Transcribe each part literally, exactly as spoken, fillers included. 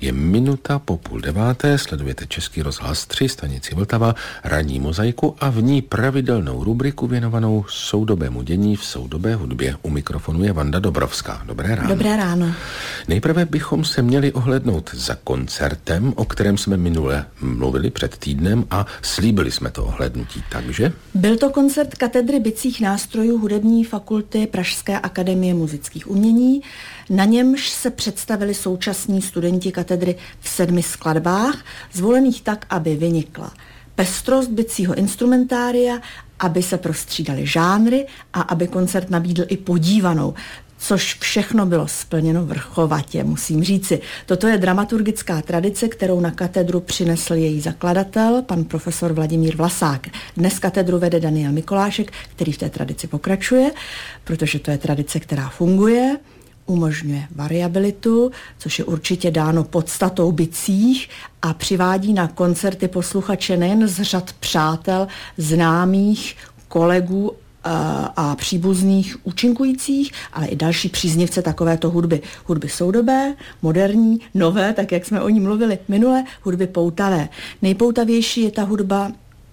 Je minuta po půl deváté, sledujete Český rozhlas tři, stanici Vltava, ranní mozaiku a v ní pravidelnou rubriku věnovanou soudobému dění v soudobé hudbě. U mikrofonu je Vanda Dobrovská. Dobré ráno. Dobré ráno. Nejprve bychom se měli ohlédnout za koncertem, o kterém jsme minule mluvili před týdnem a slíbili jsme to ohlédnutí, takže? Byl to koncert katedry bicích nástrojů hudební fakulty Pražské akademie muzických umění. Na němž se představili současní studenti katedry v sedmi skladbách, zvolených tak, aby vynikla pestrost bicího instrumentária, aby se prostřídaly žánry a aby koncert nabídl i podívanou, což všechno bylo splněno vrchovatě, musím říci. Toto je dramaturgická tradice, kterou na katedru přinesl její zakladatel, pan profesor Vladimír Vlasák. Dnes katedru vede Daniel Mikolášek, který v té tradici pokračuje, protože to je tradice, která funguje, umožňuje variabilitu, což je určitě dáno podstatou bicích a přivádí na koncerty posluchače nejen z řad přátel, známých, kolegů a příbuzných účinkujících, ale i další příznivce takovéto hudby. Hudby soudobé, moderní, nové, tak jak jsme o ní mluvili minule, hudby poutavé. Nejpoutavější je ta hudba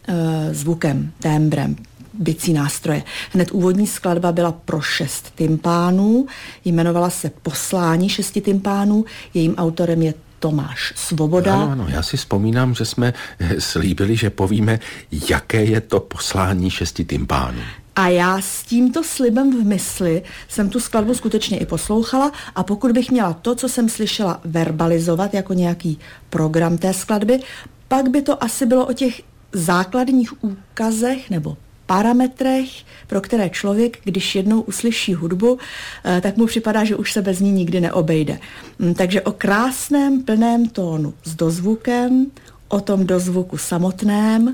e, zvukem, témbrem, bicí nástroje. Hned úvodní skladba byla pro šest tympánů, jmenovala se Poslání šesti tympánů, jejím autorem je Tomáš Svoboda. Ano, ano, já si vzpomínám, že jsme slíbili, že povíme, jaké je to Poslání šesti tympánů. A já s tímto slibem v mysli jsem tu skladbu skutečně i poslouchala a pokud bych měla to, co jsem slyšela, verbalizovat jako nějaký program té skladby, pak by to asi bylo o těch základních úkazech nebo parametrech, pro které člověk, když jednou uslyší hudbu, tak mu připadá, že už se bez ní nikdy neobejde. Takže o krásném, plném tónu s dozvukem, o tom dozvuku samotném,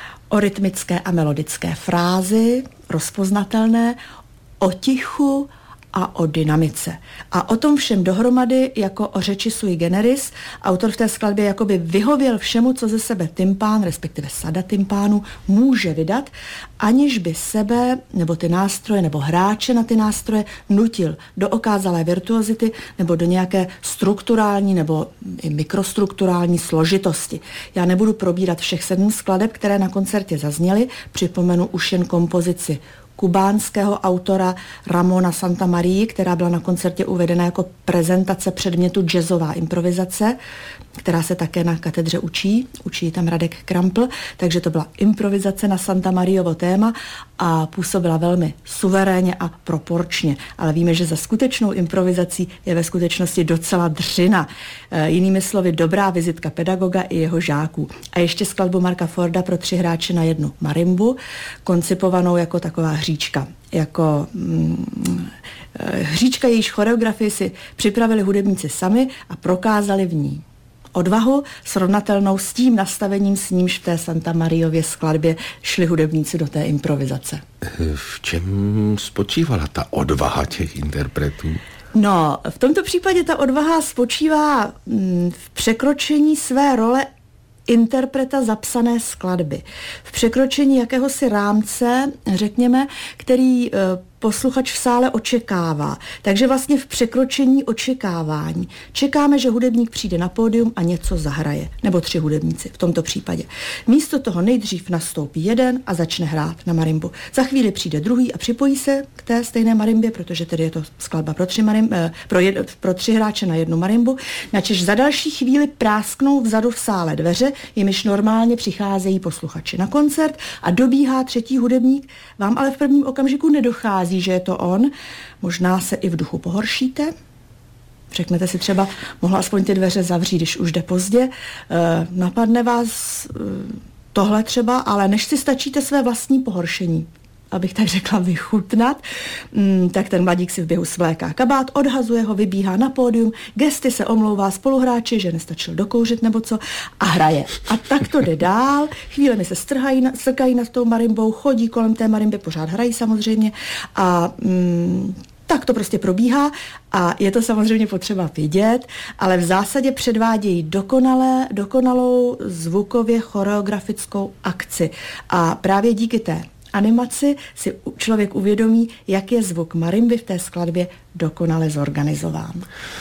o rytmické a melodické frázi, rozpoznatelné, o tichu a o dynamice. A o tom všem dohromady jako o řeči sui generis autor v té skladbě jakoby vyhověl všemu, co ze sebe tympán, respektive sada tympánu, může vydat, aniž by sebe, nebo ty nástroje, nebo hráče na ty nástroje nutil do okázalé virtuozity, nebo do nějaké strukturální, nebo i mikrostrukturální složitosti. Já nebudu probírat všech sedm skladeb, které na koncertě zazněly, připomenu už jen kompozici kubánského autora Ramona Santamarii, která byla na koncertě uvedena jako prezentace předmětu jazzová improvizace, která se také na katedře učí. Učí tam Radek Krampl, takže to byla improvizace na Santamariovo téma a působila velmi suverénně a proporčně. Ale víme, že za skutečnou improvizací je ve skutečnosti docela dřina. E, jinými slovy, dobrá vizitka pedagoga i jeho žáků. A ještě skladbu Marka Forda pro tři hráče na jednu marimbu, koncipovanou jako taková hříčka. Jako mm, hříčka, jejíž choreografii si připravili hudebníci sami a prokázali v ní odvahu srovnatelnou s tím nastavením, s nímž v té Santamariově skladbě šli hudebníci do té improvizace. V čem spočívala ta odvaha těch interpretů? No, v tomto případě ta odvaha spočívá mm, v překročení své role interpreta zapsané skladby. V překročení jakéhosi rámce, řekněme, který e, posluchač v sále očekává. Takže vlastně v překročení očekávání. Čekáme, že hudebník přijde na pódium a něco zahraje. Nebo tři hudebníci v tomto případě. Místo toho nejdřív nastoupí jeden a začne hrát na marimbu. Za chvíli přijde druhý a připojí se k té stejné marimbě, protože tedy je to skladba pro tři, marim, eh, pro, jed, pro tři hráče na jednu marimbu. Načež za další chvíli prásknou vzadu v sále dveře, jimiž normálně přicházejí posluchači na koncert a dobíhá třetí hudebník. Vám ale v prvním okamžiku nedochází, že je to on, možná se i v duchu pohoršíte. Řeknete si třeba, mohla aspoň ty dveře zavřít, když už jde pozdě. E, napadne vás e, tohle třeba, ale než si stačíte své vlastní pohoršení, abych tak řekla, vychutnat, mm, tak ten mladík si v běhu svléká kabát, odhazuje ho, vybíhá na pódium, gesty se omlouvá spoluhráči, že nestačil dokouřit nebo co a hraje. A tak to jde dál, chvílemi se strhají, strkají nad tou marimbou, chodí kolem té marimby, pořád hrají samozřejmě a mm, tak to prostě probíhá a je to samozřejmě potřeba vidět, ale v zásadě předvádějí dokonalé, dokonalou zvukově choreografickou akci a právě díky té animaci si člověk uvědomí, jak je zvuk marimby v té skladbě dokonale zorganizován.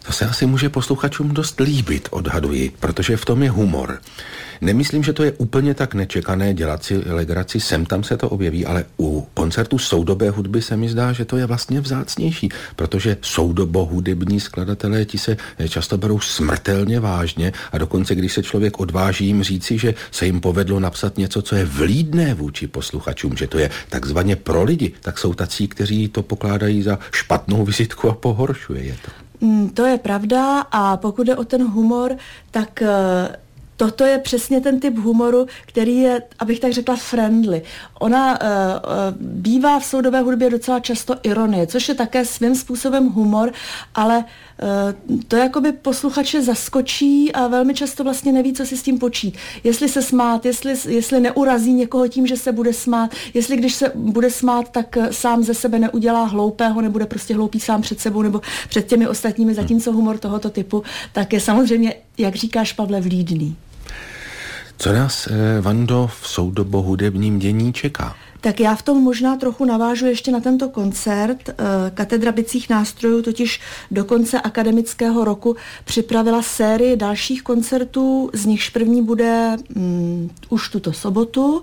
To se asi může posluchačům dost líbit, odhaduji, protože v tom je humor. Nemyslím, že to je úplně tak nečekané dělat si legraci, sem tam se to objeví, ale u koncertu soudobé hudby se mi zdá, že to je vlastně vzácnější, protože soudobohudební skladatelé ti se často berou smrtelně vážně a dokonce, když se člověk odváží jim říci, že se jim povedlo napsat něco, co je vlídné vůči posluchačům, že to je takzvaně pro lidi, tak jsou tací, kteří to pokládají za špatnou vizitku a pohoršuje je to. To je pravda a pokud jde o ten humor, tak toto je přesně ten typ humoru, který je, abych tak řekla, friendly. Ona uh, uh, bývá v soudobé hudbě docela často ironie, což je také svým způsobem humor, ale uh, to jakoby posluchače zaskočí a velmi často vlastně neví, co si s tím počít. Jestli se smát, jestli, jestli neurazí někoho tím, že se bude smát, jestli když se bude smát, tak sám ze sebe neudělá hloupého, nebude prostě hloupý sám před sebou nebo před těmi ostatními, zatímco humor tohoto typu, tak je samozřejmě, jak říkáš, Pavle, vlídný. Co nás, eh, Vando, v soudobohudebním dění čeká? Tak já v tom možná trochu navážu ještě na tento koncert. Katedra bicích nástrojů totiž do konce akademického roku připravila sérii dalších koncertů, z nichž první bude mm, už tuto sobotu.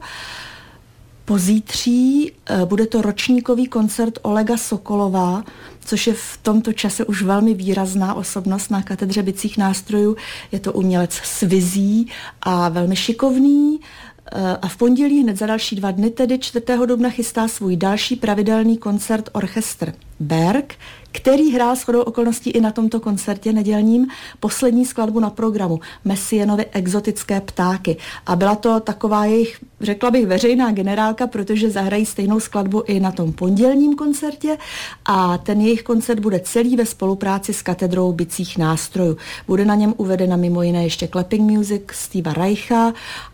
Pozítří bude to ročníkový koncert Olega Sokolova, což je v tomto čase už velmi výrazná osobnost na katedře bicích nástrojů. Je to umělec s vizí a velmi šikovný. A v pondělí hned za další dva dny, tedy čtvrtého dubna, chystá svůj další pravidelný koncert orchestr Berg, který hrál shodou okolností i na tomto koncertě nedělním poslední skladbu na programu Messianovy Exotické ptáky. A byla to taková jejich, řekla bych, veřejná generálka, protože zahrají stejnou skladbu i na tom pondělním koncertě a ten jejich koncert bude celý ve spolupráci s katedrou bicích nástrojů. Bude na něm uvedena mimo jiné ještě Clapping Music Steva Reicha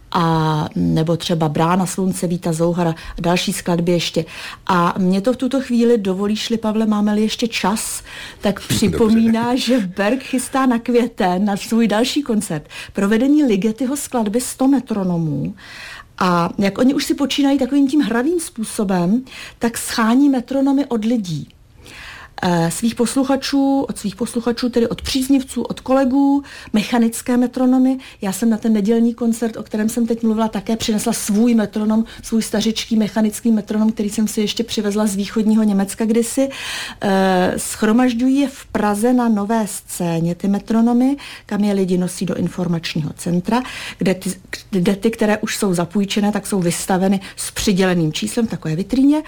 a nebo třeba Brána slunce Víta Zouhara a další skladby ještě. A mě to v tuto chvíli, dovolíš-li, Pavle, máme-li ještě čas, tak připomíná, Dobře. že Berg chystá na květen na svůj další koncert provedení Ligetyho skladby sto metronomů. A jak oni už si počínají takovým tím hravým způsobem, tak schání metronomy od lidí. Svých posluchačů, od svých posluchačů, tedy od příznivců, od kolegů, mechanické metronomy. Já jsem na ten nedělní koncert, o kterém jsem teď mluvila, také přinesla svůj metronom, svůj stařičký mechanický metronom, který jsem si ještě přivezla z východního Německa kdysi. E, schromažďují je v Praze na Nové scéně ty metronomy, kam je lidi nosí do informačního centra, kde ty, kde ty, které už jsou zapůjčené, tak jsou vystaveny s přiděleným číslem v takové vitríně.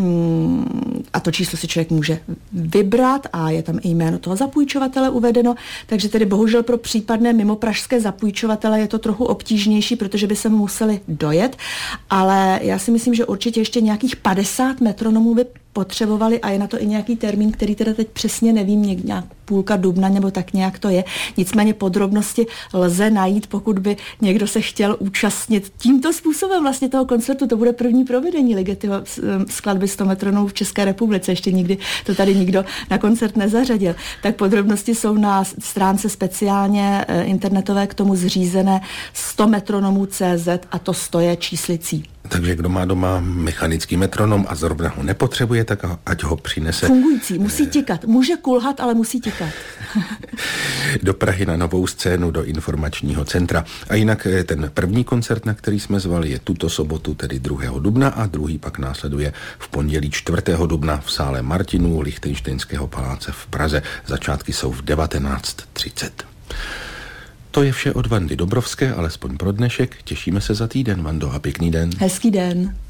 Mm, a to číslo si člověk může vybrat a je tam i jméno toho zapůjčovatele uvedeno, takže tedy bohužel pro případné mimopražské zapůjčovatele je to trochu obtížnější, protože by se museli dojet, ale já si myslím, že určitě ještě nějakých padesát metronomů by potřebovali a je na to i nějaký termín, který teda teď přesně nevím, nějak půlka dubna nebo tak nějak to je. Nicméně podrobnosti lze najít, pokud by někdo se chtěl účastnit tímto způsobem vlastně toho koncertu. To bude první provedení Ligetyho skladby sto metronomů v České republice. Ještě nikdy to tady nikdo na koncert nezařadil. Tak podrobnosti jsou na stránce speciálně internetové k tomu zřízené sto metronomů tečka cé zet a to sto je číslicí. Takže kdo má doma mechanický metronom a zrovna ho nepotřebuje, tak ať ho přinese. Fungující, musí tikat. Může kulhat, ale musí tikat. Do Prahy na Novou scénu, do informačního centra. A jinak ten první koncert, na který jsme zvali, je tuto sobotu, tedy druhého dubna a druhý pak následuje v pondělí čtvrtého dubna v sále Martinů Lichtenštejnského paláce v Praze. Začátky jsou v devatenáct třicet. To je vše od Vandy Dobrovské, alespoň pro dnešek. Těšíme se za týden, Vando, a pěkný den. Hezký den.